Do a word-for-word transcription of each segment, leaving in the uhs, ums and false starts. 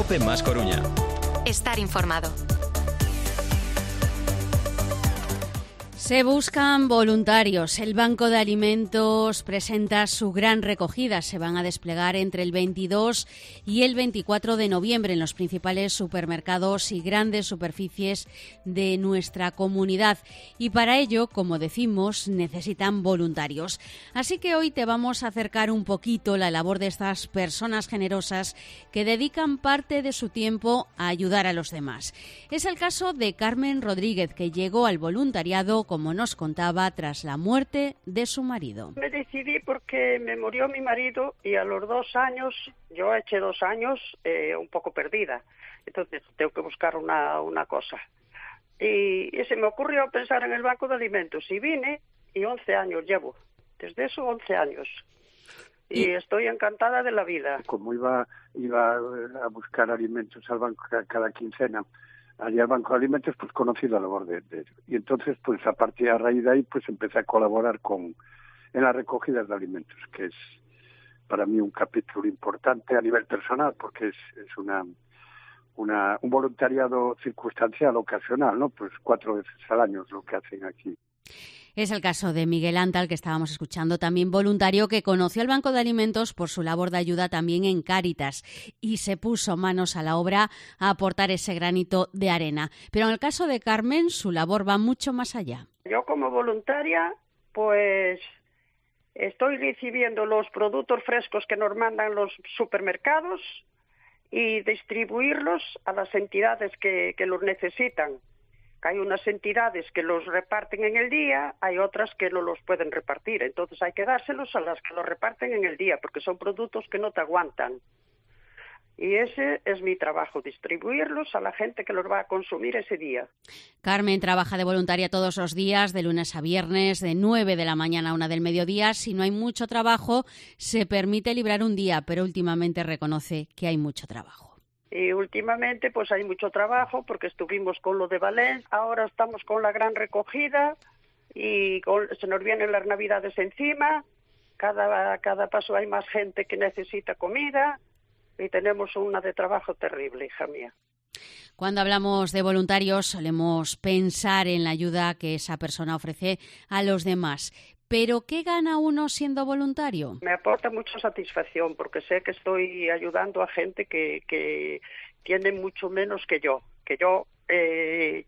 COPE más Coruña. Estar informado. Se buscan voluntarios. El Banco de Alimentos presenta su gran recogida. Se van a desplegar entre el veintidós y el veinticuatro de noviembre en los principales supermercados y grandes superficies de nuestra comunidad. Y para ello, como decimos, necesitan voluntarios. Así que hoy te vamos a acercar un poquito la labor de estas personas generosas que dedican parte de su tiempo a ayudar a los demás. Es el caso de Carmen Rodríguez, que llegó al voluntariado como como nos contaba, tras la muerte de su marido. Me decidí porque me murió mi marido y a los dos años, yo eché dos años eh, un poco perdida. Entonces tengo que buscar una, una cosa. Y, y se me ocurrió pensar en el Banco de Alimentos y vine y once años llevo. Desde eso once años. Y, y estoy encantada de la vida. Como iba, iba a buscar alimentos al banco cada quincena, allí al Banco de Alimentos, pues conocí la labor de, de y entonces pues a partir a raíz de ahí pues empecé a colaborar con en las recogidas de alimentos, que es para mí un capítulo importante a nivel personal, porque es, es una una un voluntariado circunstancial, ocasional, ¿no? Pues cuatro veces al año es lo que hacen aquí. Es el caso de Miguel Antal, que estábamos escuchando, también voluntario, que conoció el Banco de Alimentos por su labor de ayuda también en Cáritas y se puso manos a la obra a aportar ese granito de arena. Pero en el caso de Carmen, su labor va mucho más allá. Yo como voluntaria, pues estoy recibiendo los productos frescos que nos mandan los supermercados y distribuirlos a las entidades que, que los necesitan. Hay unas entidades que los reparten en el día, hay otras que no los pueden repartir. Entonces hay que dárselos a las que los reparten en el día, porque son productos que no te aguantan. Y ese es mi trabajo, distribuirlos a la gente que los va a consumir ese día. Carmen trabaja de voluntaria todos los días, de lunes a viernes, de nueve de la mañana a una del mediodía. Si no hay mucho trabajo, se permite librar un día, pero últimamente reconoce que hay mucho trabajo. Y últimamente pues hay mucho trabajo porque estuvimos con lo de Valencia, ahora estamos con la gran recogida y con, se nos vienen las navidades encima, cada, cada paso hay más gente que necesita comida y tenemos una de trabajo terrible, hija mía. Cuando hablamos de voluntarios solemos pensar en la ayuda que esa persona ofrece a los demás. ¿Pero qué gana uno siendo voluntario? Me aporta mucha satisfacción porque sé que estoy ayudando a gente que, que tiene mucho menos que yo. Que yo, eh,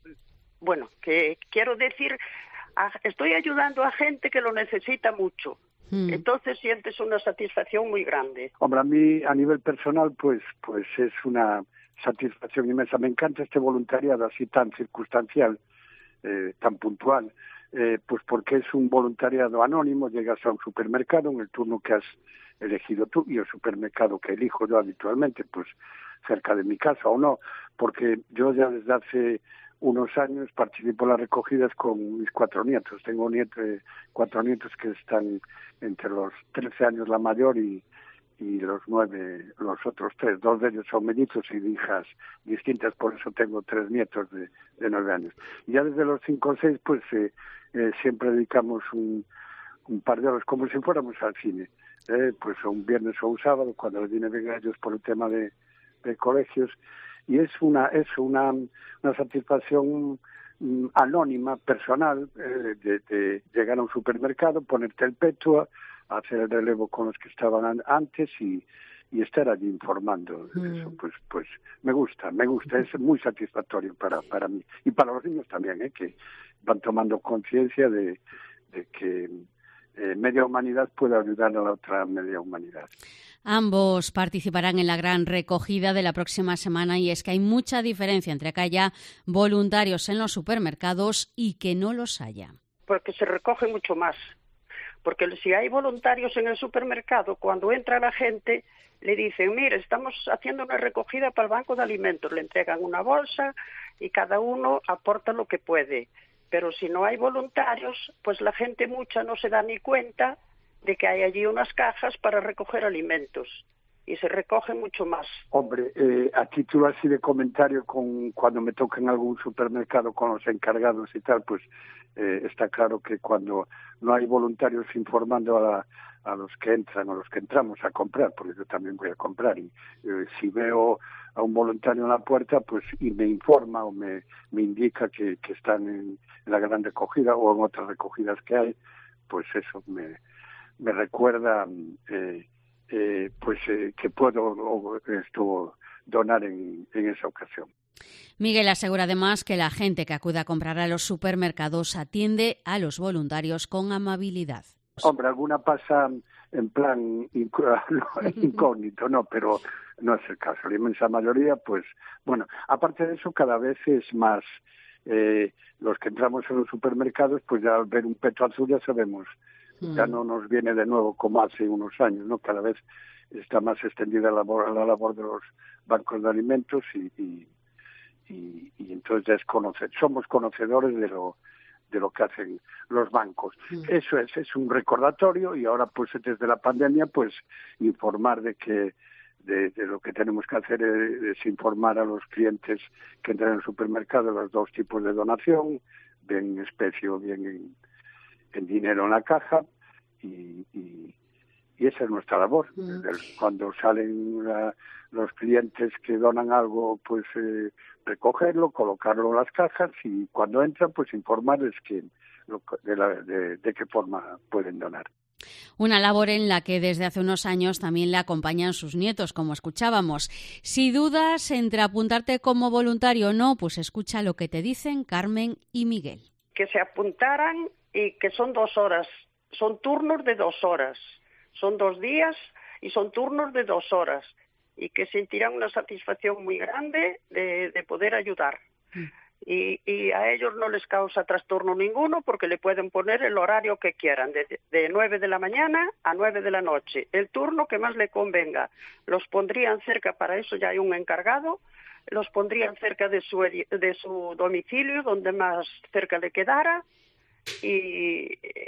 bueno, que quiero decir, a, estoy ayudando a gente que lo necesita mucho. Hmm. Entonces sientes una satisfacción muy grande. Hombre, a mí a nivel personal, pues, pues es una satisfacción inmensa. Me encanta este voluntariado así tan circunstancial, eh, tan puntual. Eh, pues porque es un voluntariado anónimo, llegas a un supermercado en el turno que has elegido tú y el supermercado que elijo yo habitualmente, pues cerca de mi casa o no, porque yo ya desde hace unos años participo en las recogidas con mis cuatro nietos. Tengo nieto, eh, cuatro nietos que están entre los trece años la mayor y, y los nueve los otros tres. Dos de ellos son mellizos y de hijas distintas, por eso tengo tres nietos de, de nueve años. Y ya desde los cinco o seis, pues eh, eh, siempre dedicamos un, un par de horas, como si fuéramos al cine, eh, pues un viernes o un sábado, cuando les viene bien a ellos por el tema de, de colegios. Y es una es una, una satisfacción mm, anónima, personal, eh, de, de llegar a un supermercado, ponerte el peto, hacer el relevo con los que estaban antes y, y estar allí informando. Mm. Eso pues pues me gusta, me gusta, es muy satisfactorio para para mí y para los niños también, ¿eh? Que van tomando conciencia de, de que eh, media humanidad puede ayudar a la otra media humanidad. Ambos participarán en la gran recogida de la próxima semana y es que hay mucha diferencia entre que haya voluntarios en los supermercados y que no los haya. Porque se recoge mucho más. Porque si hay voluntarios en el supermercado, cuando entra la gente, le dicen, mire, estamos haciendo una recogida para el Banco de Alimentos, le entregan una bolsa y cada uno aporta lo que puede. Pero si no hay voluntarios, pues la gente mucha no se da ni cuenta de que hay allí unas cajas para recoger alimentos. Y se recoge mucho más. Hombre, eh, a título así de comentario, con cuando me toca en algún supermercado con los encargados y tal, pues eh, está claro que cuando no hay voluntarios informando a, la, a los que entran o los que entramos a comprar, porque yo también voy a comprar, y eh, si veo a un voluntario en la puerta, pues y me informa o me, me indica que, que están en, en la gran recogida o en otras recogidas que hay, pues eso me, me recuerda eh, eh, pues eh, que puedo o, esto donar en, en esa ocasión. Miguel asegura además que la gente que acude a comprar a los supermercados atiende a los voluntarios con amabilidad. Hombre, alguna pasa en plan incógnito, no, pero no es el caso. La inmensa mayoría, pues, bueno, aparte de eso, cada vez es más, eh, los que entramos en los supermercados, pues ya al ver un peto azul ya sabemos, mm. ya no nos viene de nuevo como hace unos años, ¿no? Cada vez está más extendida la labor, la labor de los bancos de alimentos y, y, y, y entonces ya es conocer, somos conocedores de lo de lo que hacen los bancos. Mm. Eso es, es un recordatorio y ahora pues desde la pandemia pues informar de que de, de lo que tenemos que hacer es, es informar a los clientes que entran en el supermercado los dos tipos de donación, bien en especie o bien en, en dinero en la caja y, y, y esa es nuestra labor. Mm. Cuando salen la, los clientes que donan algo, pues eh, recogerlo, colocarlo en las cajas y cuando entran, pues informarles que, de, la, de, de qué forma pueden donar. Una labor en la que desde hace unos años también le acompañan sus nietos, como escuchábamos. Si dudas entre apuntarte como voluntario o no, pues escucha lo que te dicen Carmen y Miguel. Que se apuntaran y que son dos horas, son turnos de dos horas, son dos días y son turnos de dos horas. Y que sentirán una satisfacción muy grande de, de poder ayudar. Mm. Y, y a ellos no les causa trastorno ninguno porque le pueden poner el horario que quieran, de, de nueve de la mañana a nueve de la noche, el turno que más le convenga. Los pondrían cerca, para eso ya hay un encargado, los pondrían cerca de su, de su domicilio, donde más cerca le quedara, y,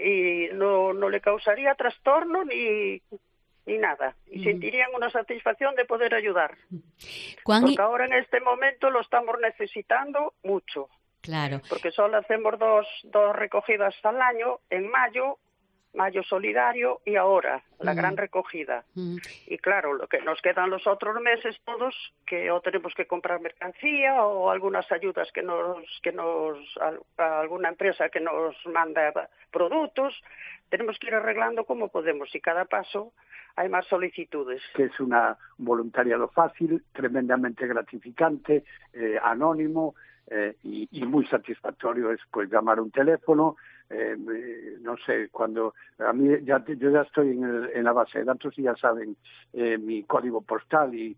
y no, no le causaría trastorno ni... ni nada, y sentirían una satisfacción de poder ayudar. Porque ahora en este momento lo estamos necesitando mucho. Claro. Porque solo hacemos dos, dos recogidas al año, en mayo, mayo solidario, y ahora, la mm. gran recogida. Mm. Y claro, lo que nos quedan los otros meses todos, que o tenemos que comprar mercancía o algunas ayudas que nos, que nos, a alguna empresa que nos manda productos, tenemos que ir arreglando como podemos y cada paso hay más solicitudes. Que es una, un voluntariado fácil, tremendamente gratificante, eh, anónimo eh, y, y muy satisfactorio. Es pues llamar un teléfono, eh, eh, no sé, cuando a mí ya yo ya estoy en, el, en la base de datos y ya saben eh, mi código postal y,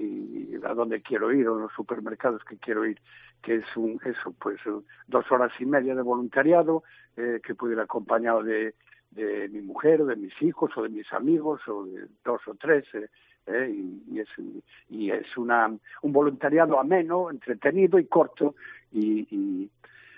y a dónde quiero ir o los supermercados que quiero ir, que es un eso pues dos horas y media de voluntariado eh, que puedo ir acompañado de de mi mujer o de mis hijos o de mis amigos o de dos o tres eh, eh, y, y es y es una un voluntariado ameno, entretenido y corto y y,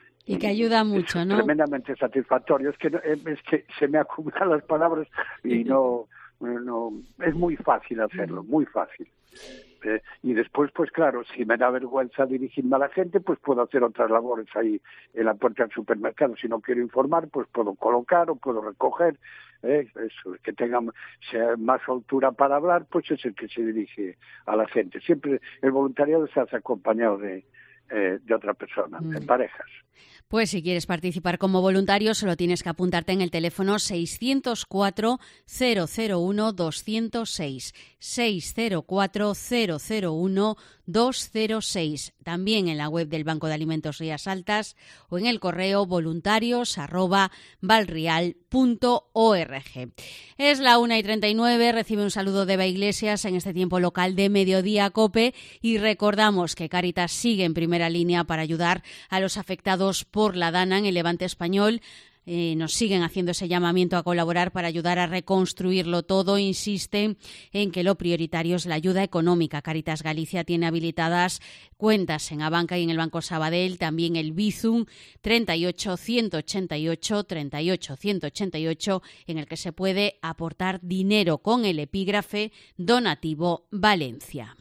y que ayuda mucho, ¿no? Tremendamente satisfactorio. Es que es que se me acumulan las palabras y no no es muy fácil hacerlo, muy fácil. Eh, y después, pues claro, si me da vergüenza dirigirme a la gente, pues puedo hacer otras labores ahí en la puerta del supermercado. Si no quiero informar, pues puedo colocar o puedo recoger. Eh, eso, que tenga sea más soltura para hablar, pues es el que se dirige a la gente. Siempre el voluntariado se hace acompañado de, eh, de otra persona, mm. en parejas. Pues si quieres participar como voluntario, solo tienes que apuntarte en el teléfono seiscientos cuatro, cero cero uno, doscientos seis, seiscientos cuatro, cero cero uno, doscientos seis. También en la web del Banco de Alimentos Rías Altas o en el correo voluntarios arroba valrial punto org. Es la una y treinta y nueve, recibe un saludo de Eva Iglesias en este tiempo local de Mediodía COPE y recordamos que Cáritas sigue en primera línea para ayudar a los afectados por la Dana en el Levante español. Eh, nos siguen haciendo ese llamamiento a colaborar para ayudar a reconstruirlo todo. Insisten en que lo prioritario es la ayuda económica. Cáritas Galicia tiene habilitadas cuentas en Abanca y en el Banco Sabadell, también el Bizum treinta y ocho ciento ochenta y ocho, treinta y ocho ciento ochenta y ocho, en el que se puede aportar dinero con el epígrafe Donativo Valencia.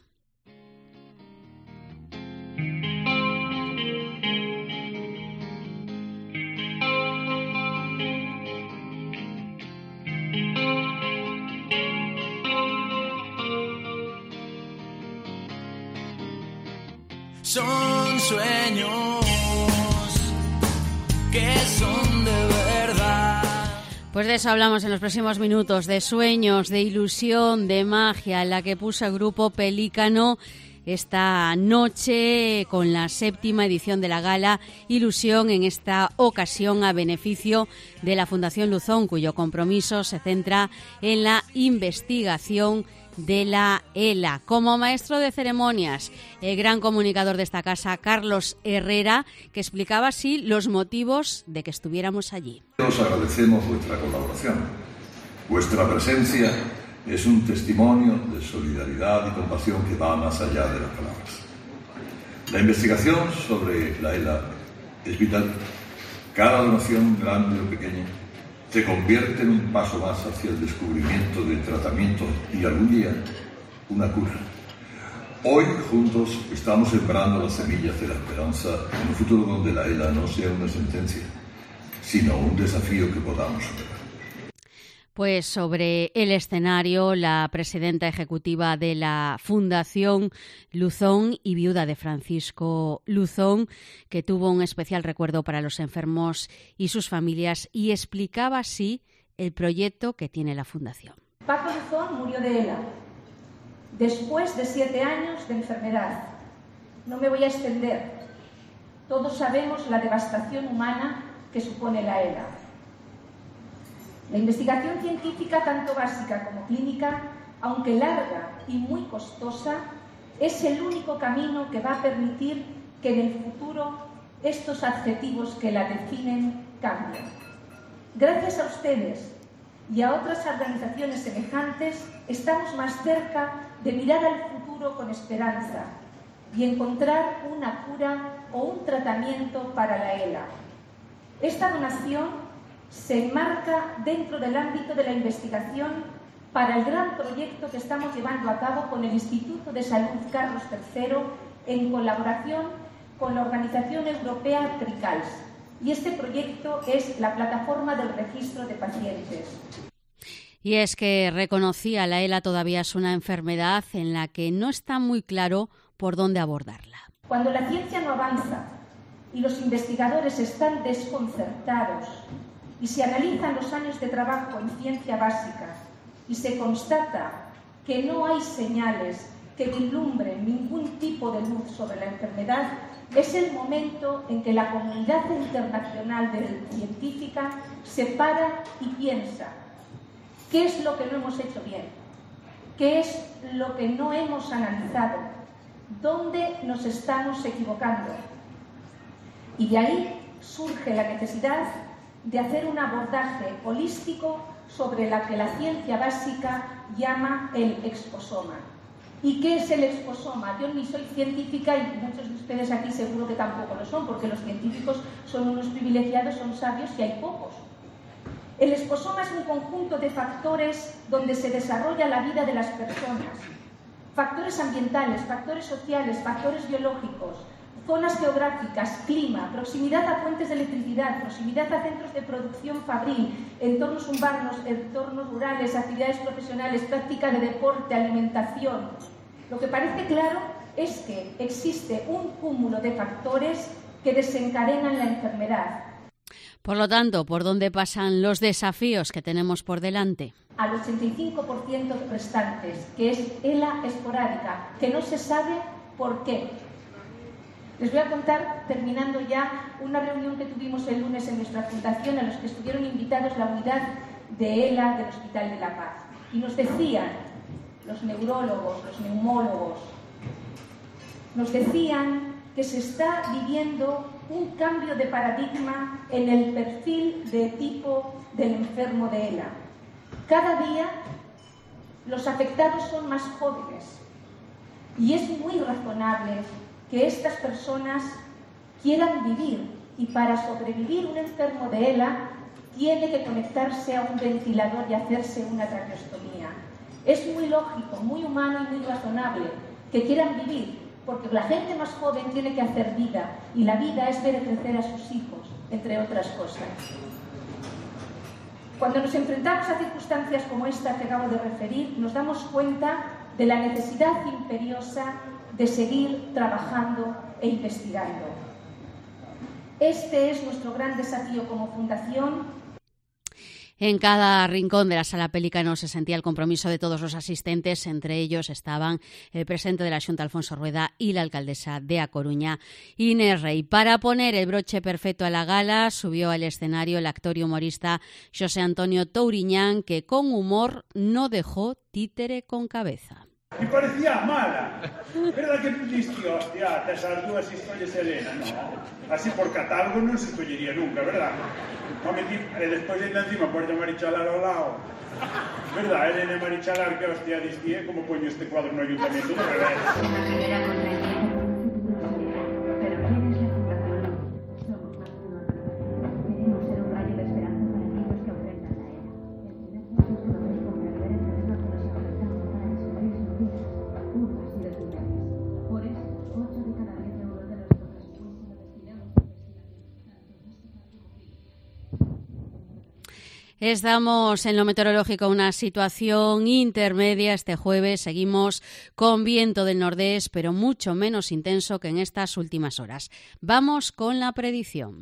son sueños que son de verdad. Pues de eso hablamos en los próximos minutos, de sueños, de ilusión, de magia, en la que puso el grupo Pelícano esta noche con la séptima edición de la gala Ilusión, en esta ocasión a beneficio de la Fundación Luzón, cuyo compromiso se centra en la investigación de la ELA. Como maestro de ceremonias, el gran comunicador de esta casa, Carlos Herrera, que explicaba así los motivos de que estuviéramos allí. Os agradecemos vuestra colaboración. Vuestra presencia es un testimonio de solidaridad y compasión que va más allá de las palabras. La investigación sobre la ELA es vital. Cada donación, grande o pequeña, se convierte en un paso más hacia el descubrimiento de tratamientos y algún día una cura. Hoy juntos estamos sembrando las semillas de la esperanza en un futuro donde la ELA no sea una sentencia, sino un desafío que podamos superar. Pues sobre el escenario, la presidenta ejecutiva de la Fundación Luzón y viuda de Francisco Luzón, que tuvo un especial recuerdo para los enfermos y sus familias, y explicaba así el proyecto que tiene la Fundación. Paco Luzón murió de ELA, después de siete años de enfermedad. No me voy a extender. Todos sabemos la devastación humana que supone la ELA. La investigación científica, tanto básica como clínica, aunque larga y muy costosa, es el único camino que va a permitir que en el futuro estos adjetivos que la definen cambien. Gracias a ustedes y a otras organizaciones semejantes, estamos más cerca de mirar al futuro con esperanza y encontrar una cura o un tratamiento para la ELA. Esta donación se enmarca dentro del ámbito de la investigación para el gran proyecto que estamos llevando a cabo con el Instituto de Salud Carlos tercero en colaboración con la Organización Europea CRICALS. Y este proyecto es la plataforma del registro de pacientes. Y es que reconocía la ELA todavía es una enfermedad en la que no está muy claro por dónde abordarla. Cuando la ciencia no avanza y los investigadores están desconcertados, y se analizan los años de trabajo en ciencia básica y se constata que no hay señales que vislumbren ningún tipo de luz sobre la enfermedad, es el momento en que la comunidad internacional científica se para y piensa qué es lo que no hemos hecho bien, qué es lo que no hemos analizado, dónde nos estamos equivocando. Y de ahí surge la necesidad de hacer un abordaje holístico sobre la que la ciencia básica llama el exposoma. ¿Y qué es el exposoma? Yo ni soy científica y muchos de ustedes aquí seguro que tampoco lo son, porque los científicos son unos privilegiados, son sabios y hay pocos. El exposoma es un conjunto de factores donde se desarrolla la vida de las personas. Factores ambientales, factores sociales, factores biológicos, zonas geográficas, clima, proximidad a fuentes de electricidad, proximidad a centros de producción fabril, entornos urbanos, entornos rurales, actividades profesionales, práctica de deporte, alimentación. Lo que parece claro es que existe un cúmulo de factores que desencadenan la enfermedad. Por lo tanto, ¿por dónde pasan los desafíos que tenemos por delante? Al ochenta y cinco por ciento restantes, que es ELA esporádica, que no se sabe por qué. Les voy a contar, terminando ya, una reunión que tuvimos el lunes en nuestra fundación, a los que estuvieron invitados la unidad de ELA del Hospital de la Paz. Y nos decían, los neurólogos, los neumólogos, nos decían que se está viviendo un cambio de paradigma en el perfil de tipo del enfermo de ELA. Cada día los afectados son más jóvenes y es muy razonable que estas personas quieran vivir, y para sobrevivir un enfermo de ELA tiene que conectarse a un ventilador y hacerse una traqueostomía. Es muy lógico, muy humano y muy razonable que quieran vivir, porque la gente más joven tiene que hacer vida, y la vida es ver crecer a sus hijos, entre otras cosas. Cuando nos enfrentamos a circunstancias como esta que acabo de referir, nos damos cuenta de la necesidad imperiosa de seguir trabajando e investigando. Este es nuestro gran desafío como Fundación. En cada rincón de la Sala Pelicano se sentía el compromiso de todos los asistentes. Entre ellos estaban el presidente de la Xunta, Alfonso Rueda, y la alcaldesa de A Coruña, Inés Rey. Para poner el broche perfecto a la gala, subió al escenario el actor y humorista José Antonio Touriñán, que con humor no dejó títere con cabeza. Me parecía mala. Verdad que diste, hostia, te esas dúas historias Elena, no? Así por catálogo non se escollería nunca, verdad? Home, e despois ainda encima por de Marichalar ao lado. Verdad, Elena e Marichalar, que hostia diste, como poño este cuadro no ayuntamiento de revés. La carrera contra el tiempo. Pero ¿quién es la Fundación? Somos más que un órgano. Queremos ser un rayo de esperanza para aquellos que enfrentan la era. El primer paso es conocer y comprender el terreno que nos enfrentamos para descubrir sus vidas, urnas y desigualdades. Por eso, ocho de cada diez euros de nuestro presupuesto lo destinamos a Estamos en lo meteorológico, una situación intermedia. Este jueves seguimos con viento del nordés, pero mucho menos intenso que en estas últimas horas. Vamos con la predicción.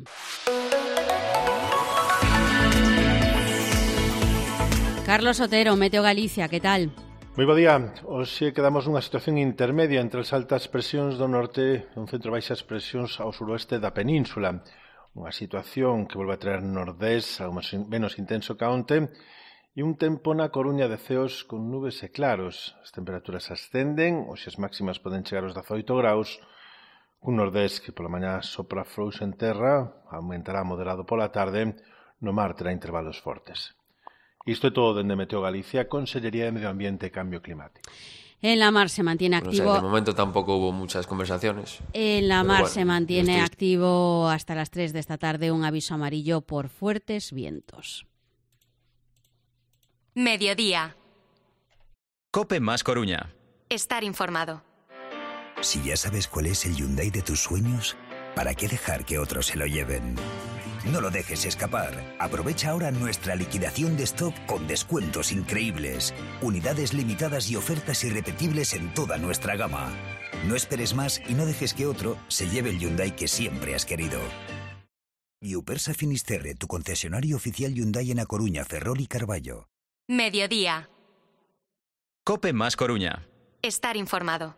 Carlos Otero, Meteo Galicia, ¿qué tal? Moi bo día. Hoxe quedamos nunha situación intermedia entre as altas presións do norte e un centro de baixas presións ao suroeste da península. Unha situación que volve a traer nordés, algo menos intenso que onte, e un tempo na Coruña de ceos con nubes e claros. As temperaturas ascenden, hoxe as máximas poden chegar aos dezaoito graus, un nordés que pola mañá sopra frouxo en terra, aumentará moderado pola tarde, no mar terá intervalos fortes. Isto é todo dende Meteo Galicia, Consellería de Medio Ambiente e Cambio Climático. En la mar se mantiene activo. No sé, de momento tampoco hubo muchas conversaciones. En la mar bueno, se mantiene estoy... activo hasta las tres de esta tarde un aviso amarillo por fuertes vientos. Mediodía. COPE más Coruña. Estar informado. Si ya sabes cuál es el Hyundai de tus sueños, ¿para qué dejar que otros se lo lleven? No lo dejes escapar. Aprovecha ahora nuestra liquidación de stock con descuentos increíbles, unidades limitadas y ofertas irrepetibles en toda nuestra gama. No esperes más y no dejes que otro se lleve el Hyundai que siempre has querido. Iupersa Finisterre, tu concesionario oficial Hyundai en A Coruña, Ferrol y Carballo. Mediodía. COPE más Coruña. Estar informado.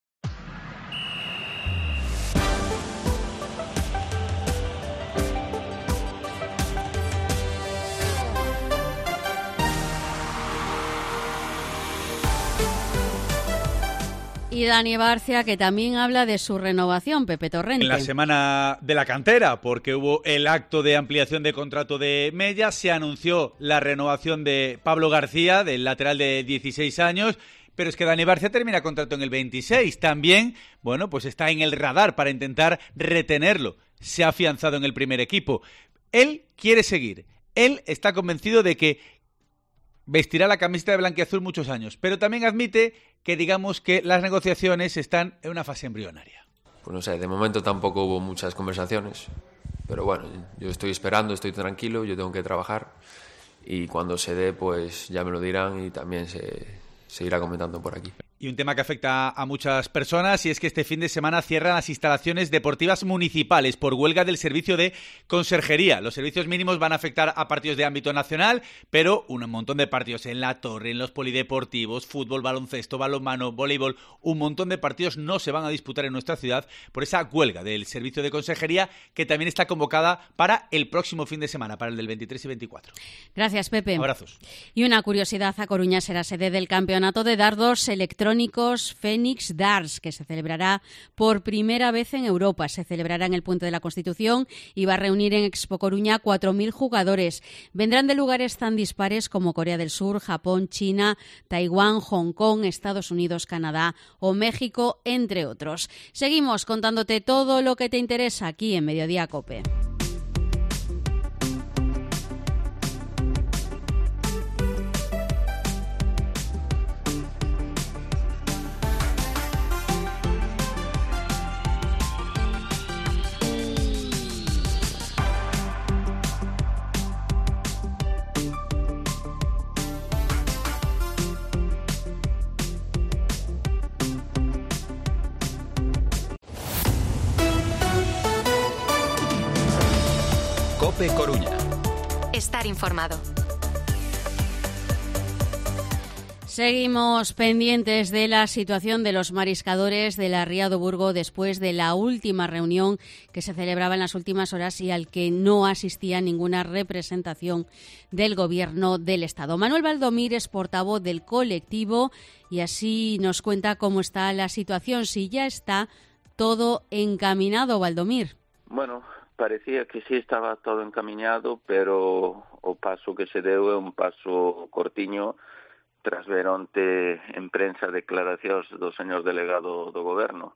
Y Dani Barcia, que también habla de su renovación, Pepe Torrente. En la semana de la cantera, porque hubo el acto de ampliación de contrato de Mella, se anunció la renovación de Pablo García, del lateral de dieciséis años, pero es que Dani Barcia termina contrato en el veintiséis. También, bueno, pues está en el radar para intentar retenerlo. Se ha afianzado en el primer equipo. Él quiere seguir. Él está convencido de que vestirá la camiseta de blanquiazul muchos años, pero también admite que digamos que las negociaciones están en una fase embrionaria. Pues no sé, de momento tampoco hubo muchas conversaciones, pero bueno, yo estoy esperando, estoy tranquilo, yo tengo que trabajar y cuando se dé pues ya me lo dirán y también se, se irá comentando por aquí. Y un tema que afecta a muchas personas, y es que este fin de semana cierran las instalaciones deportivas municipales por huelga del servicio de conserjería. Los servicios mínimos van a afectar a partidos de ámbito nacional, pero un montón de partidos en La Torre, en los polideportivos, fútbol, baloncesto, balonmano, voleibol, un montón de partidos no se van a disputar en nuestra ciudad por esa huelga del servicio de conserjería, que también está convocada para el próximo fin de semana, para el del veintitrés y veinticuatro. Gracias, Pepe. Abrazos. Y una curiosidad, A Coruña será sede del campeonato de dardos electrónicos Fénix Darts, que se celebrará por primera vez en Europa. Se celebrará en el Puente de la Constitución y va a reunir en Expo Coruña cuatro mil jugadores. Vendrán de lugares tan dispares como Corea del Sur, Japón, China, Taiwán, Hong Kong, Estados Unidos, Canadá o México, entre otros. Seguimos contándote todo lo que te interesa aquí en Mediodía COPE. COPE Coruña. Estar informado. Seguimos pendientes de la situación de los mariscadores de la Ría do Burgo después de la última reunión que se celebraba en las últimas horas y al que no asistía ninguna representación del Gobierno del Estado. Manuel Baldomir es portavoz del colectivo y así nos cuenta cómo está la situación, si ya está todo encaminado, Baldomir. Bueno, parecía que sí estaba todo encaminado, pero o paso que se deu é un paso cortiño tras ver onte en prensa declaracións do señor delegado do Goberno.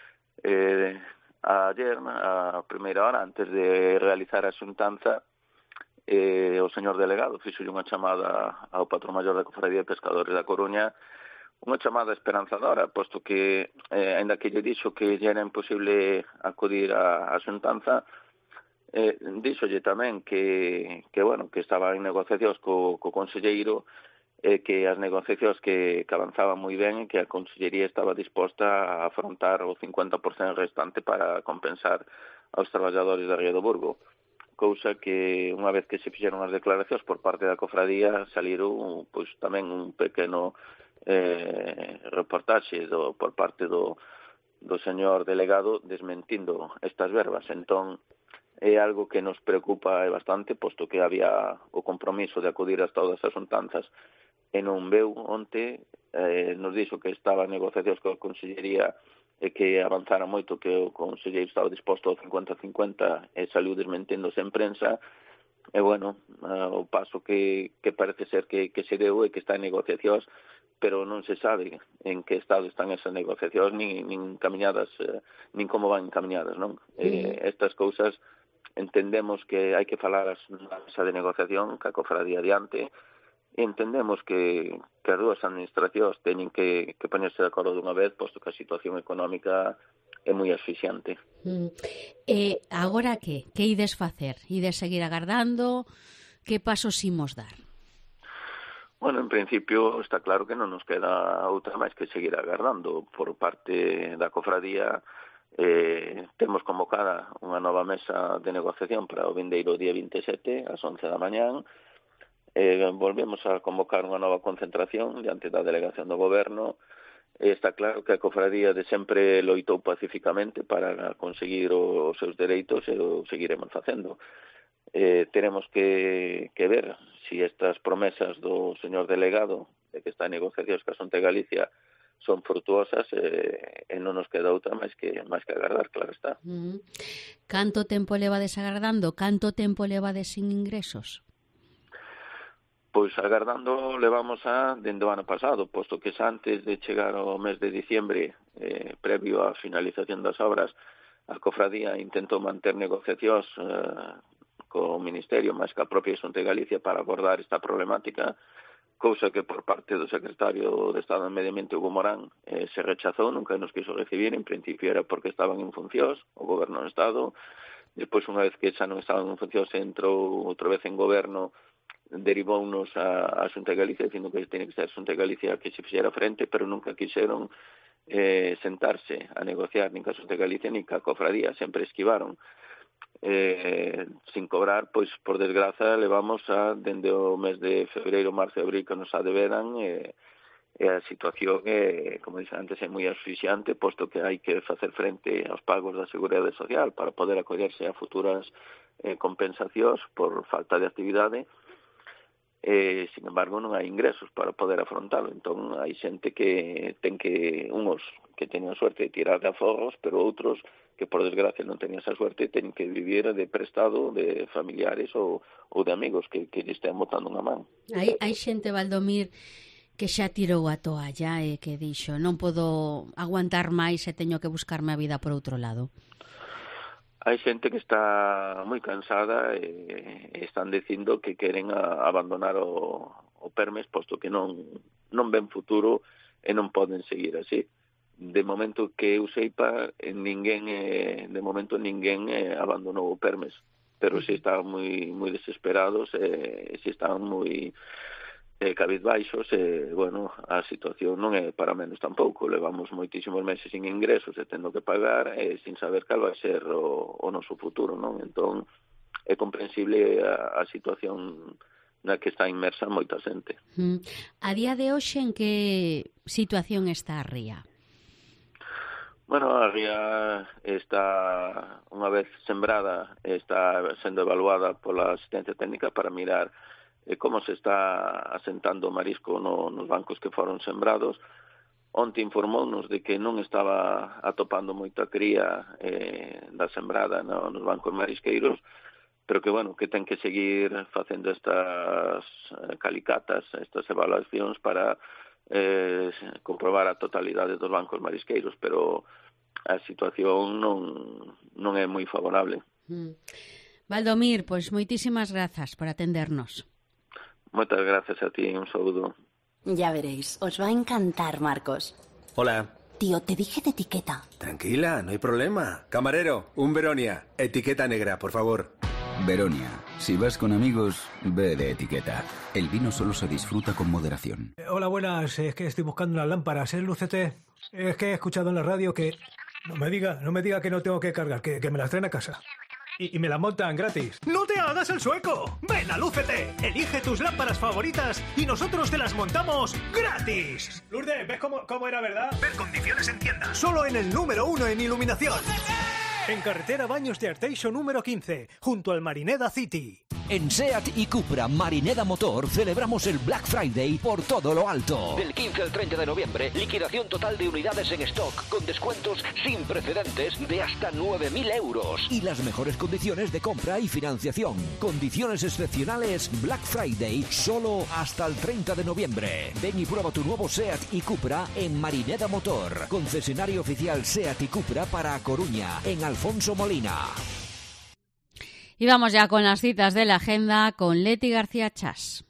Eh, ayer, a primeira hora, antes de realizar a xuntanza, eh, o señor delegado fixo unha chamada ao patrón maior da Cofradía de Pescadores da Coruña, unha chamada esperanzadora, posto que, eh, ainda que lle dixo que lle era imposible acudir a, a xuntanza, eh, díxolle tamén que, que, bueno, que estaba en negociacións co, co conselleiro, eh, que as negociacións que, que avanzaban moi ben e que a Consellería estaba disposta a afrontar o cincuenta por cento restante para compensar aos traballadores da Ría do Burgo. Cousa que, unha vez que se fixeron as declaracións por parte da Cofradía, saliron pois, tamén un pequeno eh, reportaxe do, por parte do, do señor delegado desmentindo estas verbas. Entón, é algo que nos preocupa bastante, posto que había o compromiso de acudir a todas as xuntanzas e non veu onte, eh, nos dixo que estaba en negociacións coa Consellería e que avanzara moito, que o Conselleiro estaba disposto ao cincuenta cincuenta e saliu desmenténdose en prensa, e bueno, uh, o paso que, que parece ser que, que se deu é que está en negociacións, pero non se sabe en que estado están esas negociacións, nin, nin encaminadas, eh, nin como van encaminadas, non? Mm. Eh, estas cousas entendemos que hai que falar na mesa de negociación, que a Cofradía adiante, e entendemos que, que as dúas administracións teñen que, que ponerse de acordo dunha vez, posto que a situación económica é moi asfixiante. Mm. E agora que? Que ides facer? Ides seguir agardando? Que pasos imos dar? Bueno, en principio está claro que non nos queda outra máis que seguir agardando. Por parte da Cofradía eh, temos convocada unha nova mesa de negociación para o vindeiro día vinte e sete, ás once da mañán. Eh, volvemos a convocar unha nova concentración diante da delegación do Goberno. E está claro que a Cofradía de sempre loitou pacificamente para conseguir os seus dereitos e o seguiremos facendo. Eh, tenemos que, que ver si estas promesas do señor delegado de que está en negociacións ca Xunta de Galicia son frutuosas eh, e non nos queda outra máis que, máis que agardar, claro está. Mm. Canto tempo levades agardando? Canto tempo levades sin ingresos? Pois agardando levamos a dende o ano pasado, posto que xa antes de chegar ao mes de diciembre, eh, previo á finalización das obras, a Cofradía intentou manter negociacións eh, co Ministerio, máis que a propia Xunta de Galicia, para abordar esta problemática, cousa que por parte do secretario de Estado de Medio Ambiente, Hugo Morán, eh, se rechazou, nunca nos quiso recibir. En principio era porque estaban en funcións, o Goberno do Estado. Despois, unha vez que xa non estaban en funcións, entrou outra vez en Goberno, derivounos a, a Xunta de Galicia dicindo que tiene que ser Xunta de Galicia que se fixera frente, pero nunca quixeron eh, sentarse a negociar nin ca Xunta de Galicia nin ca Cofradía, sempre esquivaron. Eh, sin cobrar, pois por desgraza levamos a dende o mes de febreiro, marzo e abril que nos adeveran e, e a situación é, como dixen antes, é moi asfixiante, posto que hai que facer frente aos pagos da Seguridade Social para poder acollerse a futuras eh, compensacións por falta de actividade. Eh, sin embargo, non hai ingresos para poder afrontalo. Entón, hai xente que ten que, unhos que teñen suerte de tirar de aforros, pero outros que, por desgracia, non teñen esa suerte, teñen que vivir de prestado de familiares ou, ou de amigos que, que lle estén botando unha man. Hai, hai xente, Baldomir, que xa tirou a toalla e que dixo non podo aguantar máis e teño que buscarme a vida por outro lado. Hai xente que está moi cansada e están dicindo que queren a, abandonar o, o Permes, posto que non, non ven futuro e non poden seguir así. De momento que eu seipa, ninguén, eh, de momento ninguén eh, abandonou o Permes, pero si están moi, moi desesperados e si están moi eh, cabizbaixos e, bueno, a situación non é para menos tampouco. Levamos moitísimos meses sin ingresos e tendo que pagar e sin saber cal vai ser o, o noso futuro, non? Entón, é comprensible a, a situación na que está inmersa moita xente. Mm. A día de hoxe, en que situación está a ría? Bueno, a ría está, unha vez sembrada, está sendo evaluada pola asistencia técnica para mirar eh, como se está asentando o marisco no, nos bancos que foron sembrados. Onte informounos de que non estaba atopando moita cría eh, da sembrada no, nos bancos marisqueiros, pero que, bueno, que ten que seguir facendo estas eh, calicatas, estas evaluacións para eh, comprobar a totalidade dos bancos marisqueiros, pero a situación non, non é moi favorable. Mm. Valdomir, pois moitísimas grazas por atendernos. Moitas gracias a ti, un saúdo. Ya veréis, os va a encantar, Marcos. Hola. Tío, te dije de etiqueta. Tranquila, no hay problema. Camarero, un Veronia. Etiqueta negra, por favor. Veronia, si vas con amigos, ve de etiqueta. El vino solo se disfruta con moderación. Eh, hola, buenas. Es que estoy buscando unas lámparas. ¿Es Lucete? Es que he escuchado en la radio que... No me diga, no me diga que no tengo que cargar, que, que me las traen a casa. Y, y me la montan gratis. ¡No te hagas el sueco! ¡Ven a Lúcete! Elige tus lámparas favoritas y nosotros te las montamos gratis. Lourdes, ¿ves cómo, cómo era, verdad? Ver condiciones en tienda. Solo en el número uno en iluminación. En carretera Baños de Arteixo número quince, junto al Marineda City. En SEAT y Cupra Marineda Motor celebramos el Black Friday por todo lo alto. Del quince al treinta de noviembre, liquidación total de unidades en stock, con descuentos sin precedentes de hasta nueve mil euros. Y las mejores condiciones de compra y financiación. Condiciones excepcionales Black Friday solo hasta el treinta de noviembre. Ven y prueba tu nuevo SEAT y Cupra en Marineda Motor. Concesionario oficial SEAT y Cupra para Coruña, en Alfonso Molina. Y vamos ya con las citas de la agenda con Leti García Chas.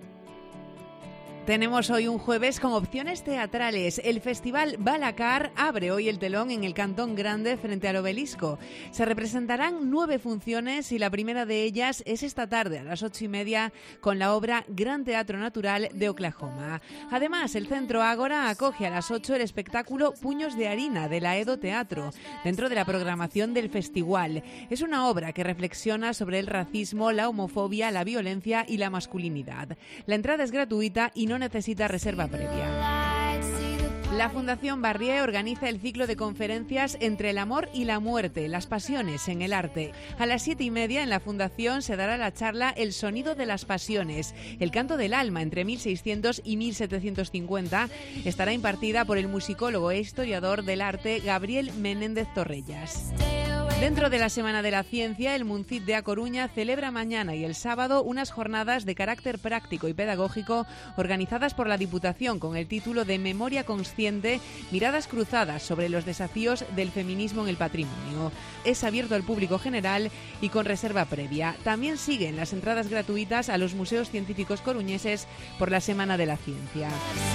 Tenemos hoy un jueves con opciones teatrales. El Festival Balacar abre hoy el telón en el Cantón Grande frente al Obelisco. Se representarán nueve funciones y la primera de ellas es esta tarde a las ocho y media con la obra Gran Teatro Natural de Oklahoma. Además, el Centro Ágora acoge a las ocho el espectáculo Puños de Harina de la Edo Teatro, dentro de la programación del festival. Es una obra que reflexiona sobre el racismo, la homofobia, la violencia y la masculinidad. La entrada es gratuita y no necesita reserva previa. La Fundación Barrié organiza el ciclo de conferencias Entre el amor y la muerte, las pasiones en el arte. A las siete y media en la Fundación se dará la charla El sonido de las pasiones, el canto del alma entre mil seiscientos y mil setecientos cincuenta. Estará impartida por el musicólogo e historiador del arte Gabriel Menéndez Torrellas. Dentro de la Semana de la Ciencia, el Muncit de A Coruña celebra mañana y el sábado unas jornadas de carácter práctico y pedagógico organizadas por la Diputación con el título de Memoria Consciente, miradas cruzadas sobre los desafíos del feminismo en el patrimonio. Es abierto al público general y con reserva previa. También siguen las entradas gratuitas a los museos científicos coruñeses por la Semana de la Ciencia.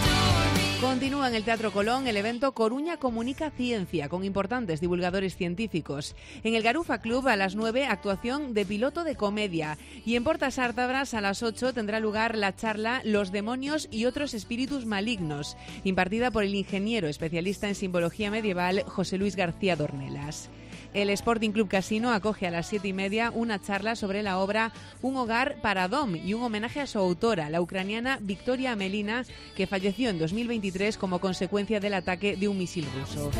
Continúa en el Teatro Colón el evento Coruña Comunica Ciencia, con importantes divulgadores científicos. En el Garufa Club a las nueve, actuación de piloto de comedia. Y en Portas Ártabras a las ocho tendrá lugar la charla Los demonios y otros espíritus malignos, impartida por el ingeniero especialista en simbología medieval José Luis García Dornelas. El Sporting Club Casino acoge a las siete y media una charla sobre la obra Un hogar para Dom y un homenaje a su autora, la ucraniana Victoria Amelina, que falleció en dos mil veintitrés como consecuencia del ataque de un misil ruso.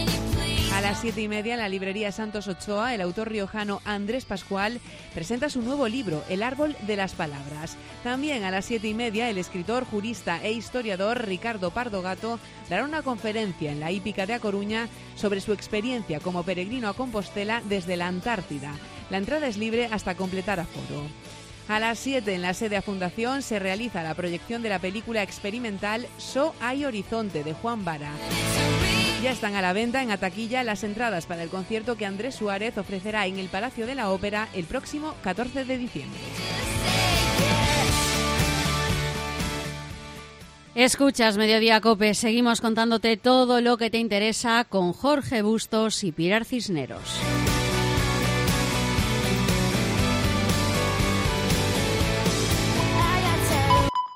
A las siete y media en la librería Santos Ochoa, el autor riojano Andrés Pascual presenta su nuevo libro, El árbol de las palabras. También a las siete y media el escritor, jurista e historiador Ricardo Pardo Gato dará una conferencia en la Hípica de A Coruña sobre su experiencia como peregrino a Compostela desde la Antártida. La entrada es libre hasta completar aforo. A las siete en la sede A Fundación se realiza la proyección de la película experimental So hay horizonte de Juan Vara. Ya están a la venta en Ataquilla las entradas para el concierto que Andrés Suárez ofrecerá en el Palacio de la Ópera el próximo catorce de diciembre. Escuchas Mediodía Cope, seguimos contándote todo lo que te interesa con Jorge Bustos y Pilar Cisneros.